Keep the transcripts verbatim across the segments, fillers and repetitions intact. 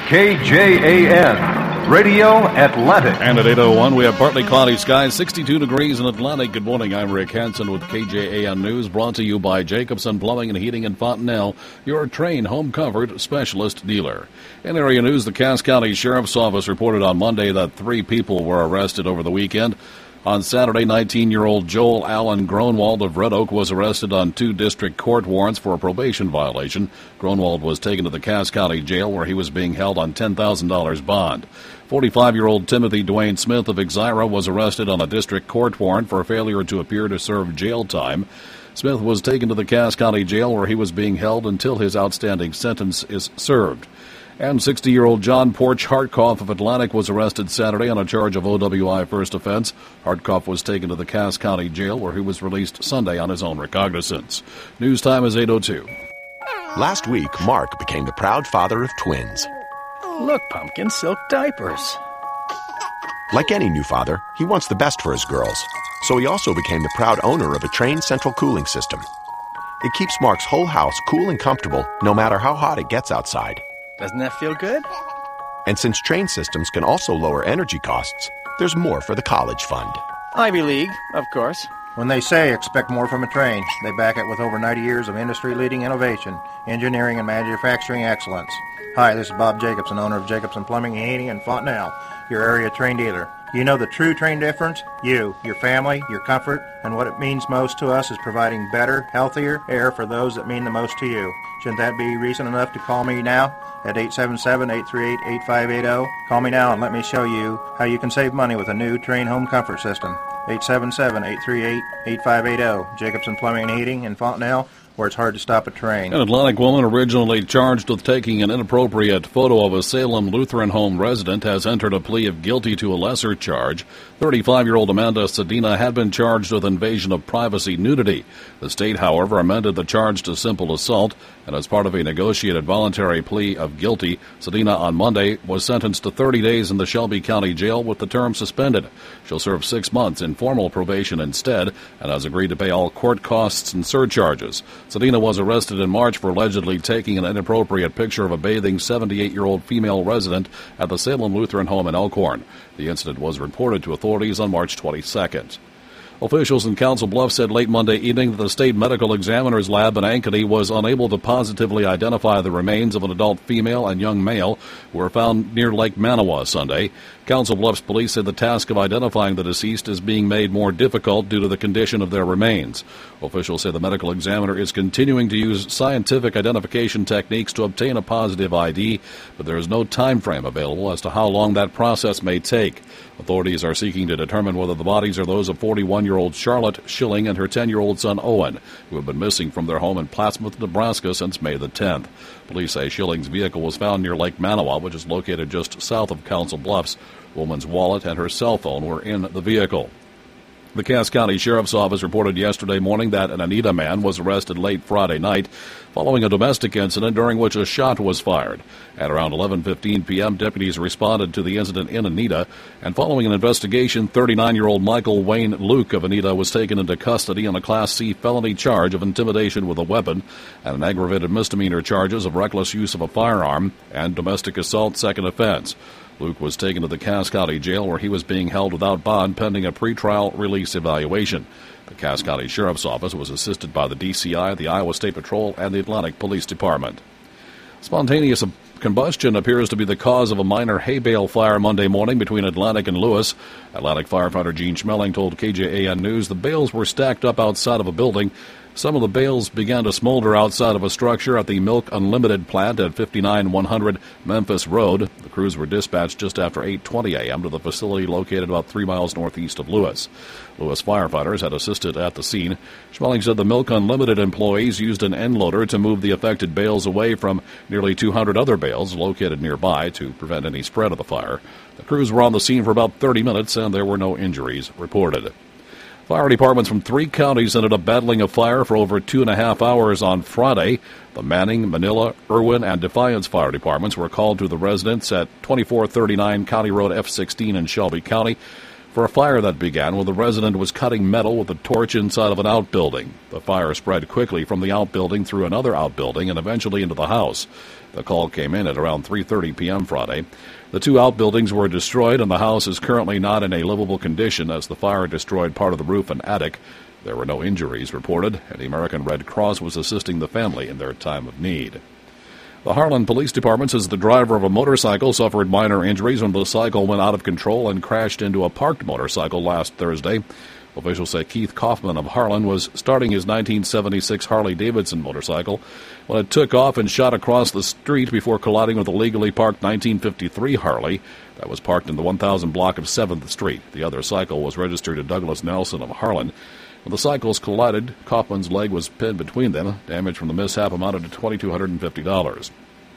K J A N, Radio Atlantic. And at eight oh one, we have partly cloudy skies, sixty-two degrees in Atlantic. Good morning, I'm Rick Hansen with K J A N News, brought to you by Jacobson Plumbing and Heating in Fontenelle, your Trane home comfort specialist dealer. In area news, the Cass County Sheriff's Office reported on Monday that three people were arrested over the weekend. On Saturday, nineteen-year-old Joel Allen Gronwald of Red Oak was arrested on two district court warrants for a probation violation. Gronwald was taken to the Cass County Jail, where he was being held on ten thousand dollars bond. forty-five-year-old Timothy Dwayne Smith of Exira was arrested on a district court warrant for failure to appear to serve jail time. Smith was taken to the Cass County Jail, where he was being held until his outstanding sentence is served. And sixty-year-old John Porch Hartkoff of Atlantic was arrested Saturday on a charge of O W I first offense. Hartkoff was taken to the Cass County Jail, where he was released Sunday on his own recognizance. News time is eight oh two. Last week, Mark became the proud father of twins. Look, Pumpkin, silk diapers. Like any new father, he wants the best for his girls. So he also became the proud owner of a Trane central cooling system. It keeps Mark's whole house cool and comfortable, no matter how hot it gets outside. Doesn't that feel good? And since Trane systems can also lower energy costs, there's more for the college fund. Ivy League, of course. When they say expect more from a Trane, they back it with over ninety years of industry-leading innovation, engineering, and manufacturing excellence. Hi, this is Bob Jacobson, owner of Jacobson Plumbing and Heating in Fontenelle, your area Trane dealer. You know the true Trane difference? You, your family, your comfort, and what it means most to us is providing better, healthier air for those that mean the most to you. Shouldn't that be reason enough to call me now at eight seven seven, eight three eight, eight five eight zero? Call me now and let me show you how you can save money with a new Trane home comfort system. eight seven seven, eight three eight, eight five eight zero. Jacobson Plumbing and Heating in Fontenelle, where it's hard to stop a train. An Atlantic woman originally charged with taking an inappropriate photo of a Salem Lutheran home resident has entered a plea of guilty to a lesser charge. thirty-five-year-old Amanda Sedina had been charged with invasion of privacy nudity. The state, however, amended the charge to simple assault, and as part of a negotiated voluntary plea of guilty, Sedina on Monday was sentenced to thirty days in the Shelby County Jail with the term suspended. She'll serve six months in formal probation instead and has agreed to pay all court costs and surcharges. Sedina was arrested in March for allegedly taking an inappropriate picture of a bathing seventy-eight-year-old female resident at the Salem Lutheran home in Elkhorn. The incident was reported to authorities on March twenty-second. Officials in Council Bluffs said late Monday evening that the state medical examiner's lab in Ankeny was unable to positively identify the remains of an adult female and young male who were found near Lake Manawa Sunday. Council Bluffs police said the task of identifying the deceased is being made more difficult due to the condition of their remains. Officials say the medical examiner is continuing to use scientific identification techniques to obtain a positive I D, but there is no time frame available as to how long that process may take. Authorities are seeking to determine whether the bodies are those of forty-one-year-old Charlotte Schilling and her ten-year-old son Owen, who have been missing from their home in Plattsmouth, Nebraska since May the tenth. Police say Schilling's vehicle was found near Lake Manawa, which is located just south of Council Bluffs. The woman's wallet and her cell phone were in the vehicle. The Cass County Sheriff's Office reported yesterday morning that an Anita man was arrested late Friday night following a domestic incident during which a shot was fired. At around eleven fifteen p.m., deputies responded to the incident in Anita, and following an investigation, thirty-nine-year-old Michael Wayne Luke of Anita was taken into custody on a Class C felony charge of intimidation with a weapon and an aggravated misdemeanor charges of reckless use of a firearm and domestic assault second offense. Luke was taken to the Cass County Jail, where he was being held without bond pending a pretrial release evaluation. The Cass County Sheriff's Office was assisted by the D C I, the Iowa State Patrol, and the Atlantic Police Department. Spontaneous combustion appears to be the cause of a minor hay bale fire Monday morning between Atlantic and Lewis. Atlantic firefighter Gene Schmeling told K J A N News the bales were stacked up outside of a building. Some of the bales began to smolder outside of a structure at the Milk Unlimited plant at fifty-nine one hundred Memphis Road. The crews were dispatched just after eight twenty a.m. to the facility located about three miles northeast of Lewis. Lewis firefighters had assisted at the scene. Schmeling said the Milk Unlimited employees used an end loader to move the affected bales away from nearly two hundred other bales located nearby to prevent any spread of the fire. The crews were on the scene for about thirty minutes, and there were no injuries reported. Fire departments from three counties ended up battling a fire for over two and a half hours on Friday. The Manning, Manila, Irwin, and Defiance fire departments were called to the residence at twenty-four thirty-nine County Road F sixteen in Shelby County. for a fire that began when the resident was cutting metal with a torch inside of an outbuilding. The fire spread quickly from the outbuilding through another outbuilding and eventually into the house. The call came in at around three thirty p.m. Friday. The two outbuildings were destroyed, and the house is currently not in a livable condition as the fire destroyed part of the roof and attic. There were no injuries reported, and the American Red Cross was assisting the family in their time of need. The Harlan Police Department says the driver of a motorcycle suffered minor injuries when the cycle went out of control and crashed into a parked motorcycle last Thursday. Officials say Keith Kaufman of Harlan was starting his nineteen seventy-six Harley-Davidson motorcycle when it took off and shot across the street before colliding with a legally parked nineteen fifty-three Harley that was parked in the one thousand block of seventh Street. The other cycle was registered to Douglas Nelson of Harlan. When the cycles collided, Kaufman's leg was pinned between them. Damage from the mishap amounted to two thousand two hundred fifty dollars.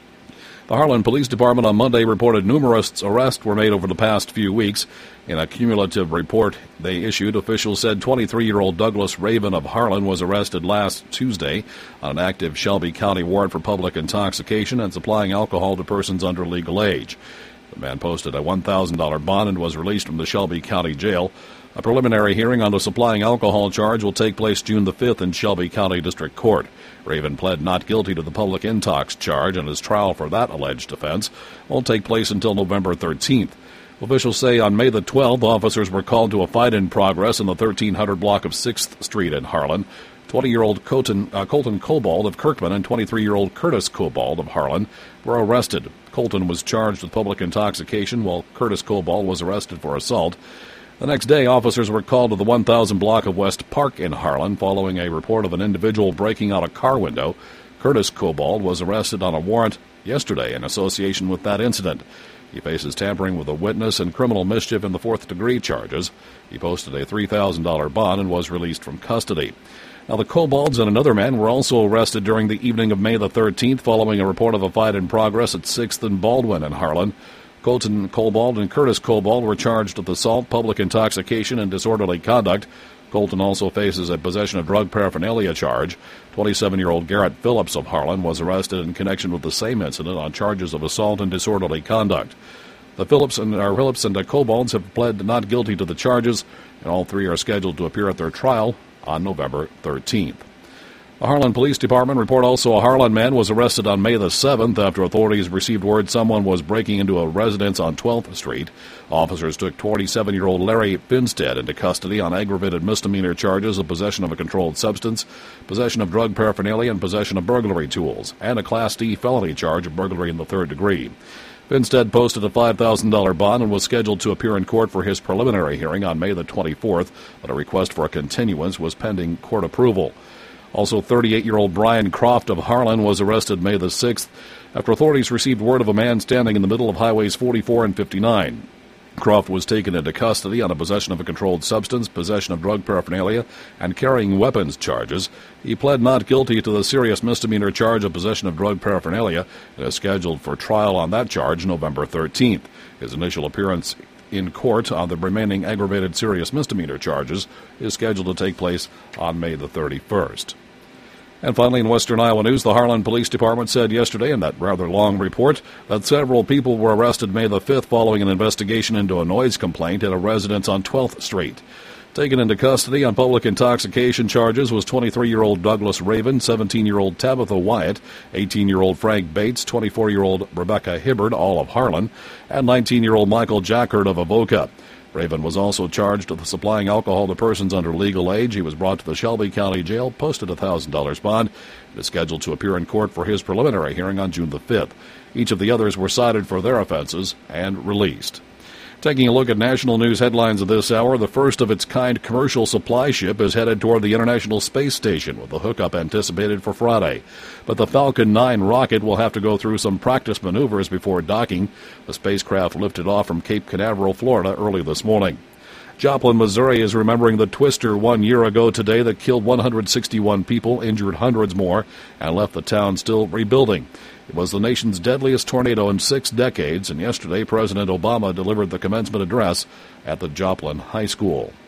The Harlan Police Department on Monday reported numerous arrests were made over the past few weeks. In a cumulative report they issued, officials said twenty-three-year-old Douglas Raven of Harlan was arrested last Tuesday on an active Shelby County warrant for public intoxication and supplying alcohol to persons under legal age. The man posted a one thousand dollars bond and was released from the Shelby County Jail. A preliminary hearing on the supplying alcohol charge will take place June the fifth in Shelby County District Court. Raven pled not guilty to the public intox charge, and his trial for that alleged offense won't take place until November thirteenth. Officials say on May the twelfth, officers were called to a fight in progress in the thirteen hundred block of sixth Street in Harlan. twenty-year-old Colton, uh, Colton Cobald of Kirkman and twenty-three-year-old Curtis Cobald of Harlan were arrested. Colton was charged with public intoxication, while Curtis Cobald was arrested for assault. The next day, officers were called to the one thousand block of West Park in Harlan following a report of an individual breaking out a car window. Curtis Cobald was arrested on a warrant yesterday in association with that incident. He faces tampering with a witness and criminal mischief in the fourth-degree charges. He posted a three thousand dollars bond and was released from custody. Now, the Cobalds and another man were also arrested during the evening of May the thirteenth following a report of a fight in progress at sixth and Baldwin in Harlan. Colton Cobald and Curtis Cobald were charged with assault, public intoxication, and disorderly conduct. Colton also faces a possession of drug paraphernalia charge. twenty-seven-year-old Garrett Phillips of Harlan was arrested in connection with the same incident on charges of assault and disorderly conduct. The Phillips and our Phillips and the Cobalds have pled not guilty to the charges, and all three are scheduled to appear at their trial on November thirteenth. The Harlan Police Department report also a Harlan man was arrested on May the seventh after authorities received word someone was breaking into a residence on twelfth Street. Officers took twenty-seven-year-old Larry Finstead into custody on aggravated misdemeanor charges of possession of a controlled substance, possession of drug paraphernalia, and possession of burglary tools, and a Class D felony charge of burglary in the third degree. Finstead posted a five thousand dollars bond and was scheduled to appear in court for his preliminary hearing on May the twenty-fourth, but a request for a continuance was pending court approval. Also, thirty-eight-year-old Brian Croft of Harlan was arrested May the sixth after authorities received word of a man standing in the middle of highways forty-four and fifty-nine. Croft was taken into custody on a possession of a controlled substance, possession of drug paraphernalia, and carrying weapons charges. He pled not guilty to the serious misdemeanor charge of possession of drug paraphernalia and is scheduled for trial on that charge November thirteenth. His initial appearance in court on the remaining aggravated serious misdemeanor charges is scheduled to take place on May the thirty-first. And finally, in Western Iowa news, the Harlan Police Department said yesterday in that rather long report that several people were arrested May the fifth following an investigation into a noise complaint at a residence on twelfth Street. Taken into custody on public intoxication charges was twenty-three-year-old Douglas Raven, seventeen-year-old Tabitha Wyatt, eighteen-year-old Frank Bates, twenty-four-year-old Rebecca Hibbard, all of Harlan, and nineteen-year-old Michael Jackert of Avoca. Raven was also charged with supplying alcohol to persons under legal age. He was brought to the Shelby County Jail, posted a one thousand dollars bond, and is scheduled to appear in court for his preliminary hearing on June the fifth. Each of the others were cited for their offenses and released. Taking a look at national news headlines of this hour, the first-of-its-kind commercial supply ship is headed toward the International Space Station, with the hookup anticipated for Friday. But the Falcon nine rocket will have to go through some practice maneuvers before docking. The spacecraft lifted off from Cape Canaveral, Florida, early this morning. Joplin, Missouri is remembering the twister one year ago today that killed one hundred sixty-one people, injured hundreds more, and left the town still rebuilding. It was the nation's deadliest tornado in six decades, and yesterday President Obama delivered the commencement address at the Joplin High School.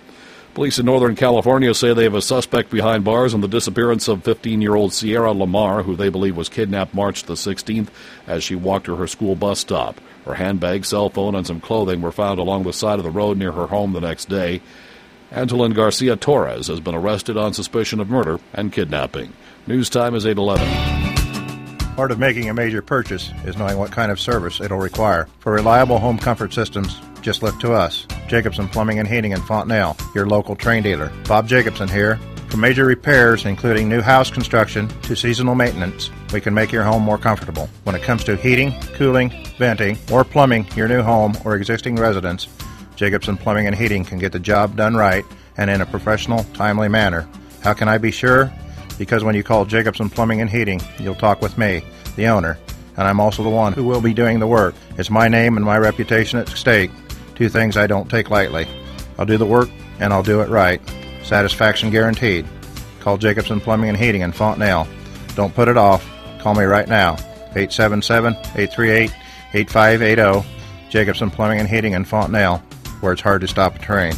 Police in Northern California say they have a suspect behind bars on the disappearance of fifteen-year-old Sierra Lamar, who they believe was kidnapped March the sixteenth as she walked to her school bus stop. Her handbag, cell phone, and some clothing were found along the side of the road near her home the next day. Antolin Garcia Torres has been arrested on suspicion of murder and kidnapping. News time is eight eleven. Part of making a major purchase is knowing what kind of service it'll require. For reliable home comfort systems, just look to us. Jacobson Plumbing and Heating in Fontenelle, your local Trane dealer. Bob Jacobson here. For major repairs, including new house construction to seasonal maintenance, we can make your home more comfortable. When it comes to heating, cooling, venting, or plumbing your new home or existing residence, Jacobson Plumbing and Heating can get the job done right and in a professional, timely manner. How can I be sure? Because when you call Jacobson Plumbing and Heating, you'll talk with me, the owner, and I'm also the one who will be doing the work. It's my name and my reputation at stake, two things I don't take lightly. I'll do the work, and I'll do it right. Satisfaction guaranteed. Call Jacobson Plumbing and Heating in Fontenelle. Don't put it off. Call me right now, eight seven seven, eight three eight, eight five eight zero, Jacobson Plumbing and Heating in Fontenelle, where it's hard to stop a train.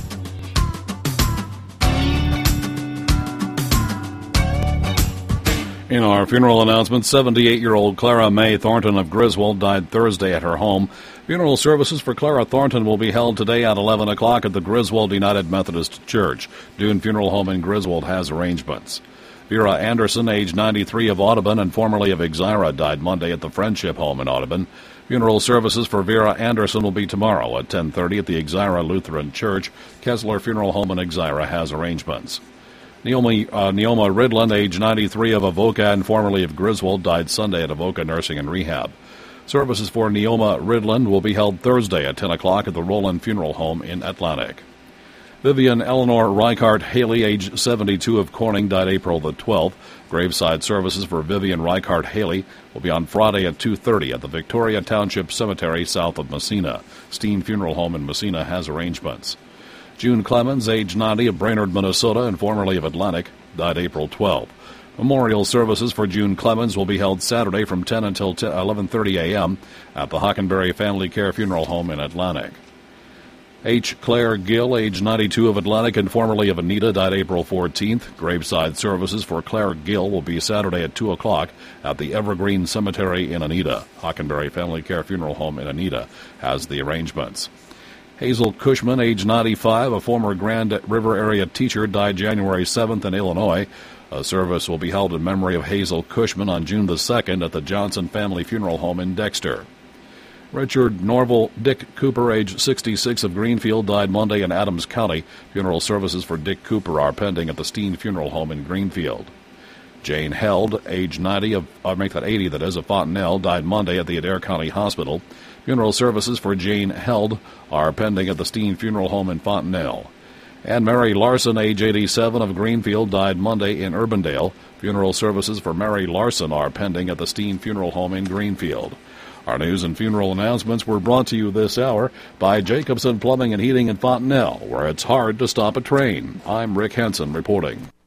In our funeral announcement, seventy-eight-year-old Clara May Thornton of Griswold died Thursday at her home. Funeral services for Clara Thornton will be held today at eleven o'clock at the Griswold United Methodist Church. Dune Funeral Home in Griswold has arrangements. Vera Anderson, age ninety-three, of Audubon and formerly of Exira, died Monday at the Friendship Home in Audubon. Funeral services for Vera Anderson will be tomorrow at ten thirty at the Exira Lutheran Church. Kessler Funeral Home in Exira has arrangements. Neoma, uh, Neoma Ridland, age ninety-three, of Avoca and formerly of Griswold, died Sunday at Avoca Nursing and Rehab. Services for Neoma Ridland will be held Thursday at ten o'clock at the Roland Funeral Home in Atlantic. Vivian Eleanor Reichart Haley, age seventy-two, of Corning, died April the twelfth. Graveside services for Vivian Reichart Haley will be on Friday at two thirty at the Victoria Township Cemetery south of Messina. Steen Funeral Home in Messina has arrangements. June Clemens, age ninety, of Brainerd, Minnesota, and formerly of Atlantic, died April twelfth. Memorial services for June Clemens will be held Saturday from ten until eleven thirty a.m. at the Hockenberry Family Care Funeral Home in Atlantic. H. Claire Gill, age ninety-two, of Atlantic and formerly of Anita, died April fourteenth. Graveside services for Claire Gill will be Saturday at two o'clock at the Evergreen Cemetery in Anita. Hockenberry Family Care Funeral Home in Anita has the arrangements. Hazel Cushman, age ninety-five, a former Grand River area teacher, died January seventh in Illinois. A service will be held in memory of Hazel Cushman on June the second at the Johnson Family Funeral Home in Dexter. Richard Norval Dick Cooper, age sixty-six, of Greenfield, died Monday in Adams County. Funeral services for Dick Cooper are pending at the Steen Funeral Home in Greenfield. Jane Held, age ninety, of, I'll make that eighty, that is, of Fontenelle, died Monday at the Adair County Hospital. Funeral services for Jane Held are pending at the Steen Funeral Home in Fontenelle. And Mary Larson, age eighty-seven, of Greenfield, died Monday in Urbandale. Funeral services for Mary Larson are pending at the Steen Funeral Home in Greenfield. Our news and funeral announcements were brought to you this hour by Jacobson Plumbing and Heating in Fontenelle, where it's hard to stop a train. I'm Rick Henson reporting.